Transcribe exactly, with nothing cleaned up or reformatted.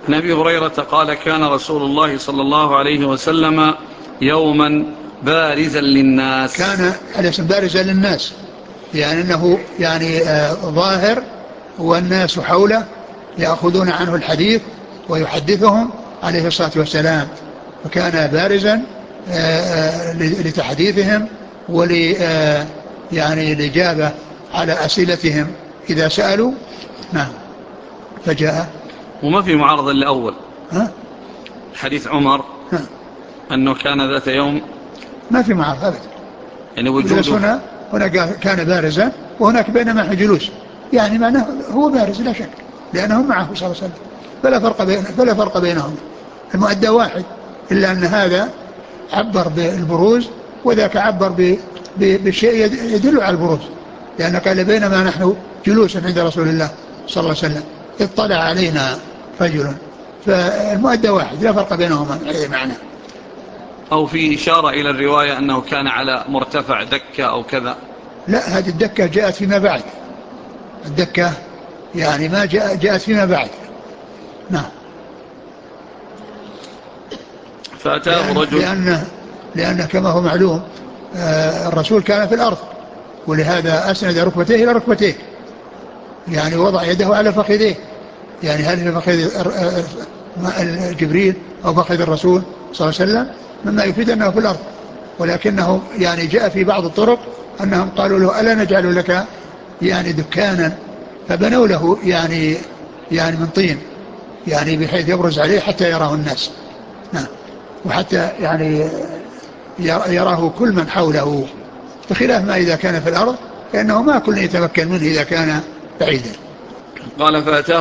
عن أبي هريرة قال كان رسول الله صلى الله عليه وسلم يوما بارزا للناس. كان الاسم بارزا للناس يعني أنه يعني آه ظاهر والناس حوله يأخذون عنه الحديث ويحدثهم عليه الصلاة والسلام، فكان بارزا آه لتحديثهم ول آه يعني الإجابة على أسئلتهم إذا سألوا. نعم. فجاء وما في معارضة الأول. ها؟ حديث عمر ها؟ أنه كان ذات يوم ما في معارضة أبدا. يعني وجوده هنا هناك كان بارزا وهناك بينما جلوس، يعني معناه هو بارز لا شك لأنهم معه صلى الله عليه وسلم، فلا فرق بين فلا فرق بينهم، المؤدى واحد، إلا أن هذا عبر بالبروز وذاك عبر ب بشيء يدل على البروز، لأن قال بينما نحن جلوس عند رسول الله صلى الله عليه وسلم اطلع علينا رجل، فالمؤدى واحد لا فرق بينهما أي معنى. أو في إشارة إلى الرواية أنه كان على مرتفع دكة أو كذا. لا، هذه الدكة جاءت فيما بعد، الدكة يعني ما جاء جاءت فيما بعد. نعم. فأتاه لأن رجل لأن لأن كما هو معلوم آه الرسول كان في الأرض، ولهذا أسند ركبتيه إلى ركبتيه، يعني وضع يده على فخذيه، يعني هل فخذ جبريل أو فخذ الرسول صلى الله عليه وسلم، مما يفيد أنه في الأرض، ولكنه يعني جاء في بعض الطرق أنهم قالوا له ألا نجعل لك يعني دكانا، فبنوا له يعني يعني من طين، يعني بحيث يبرز عليه حتى يراه الناس. نعم. وحتى يعني يراه كل من حوله، بخلاف ما إذا كان في الأرض فإنه ما كل يتمكن منه إذا كان بعيدا. قال فأتاه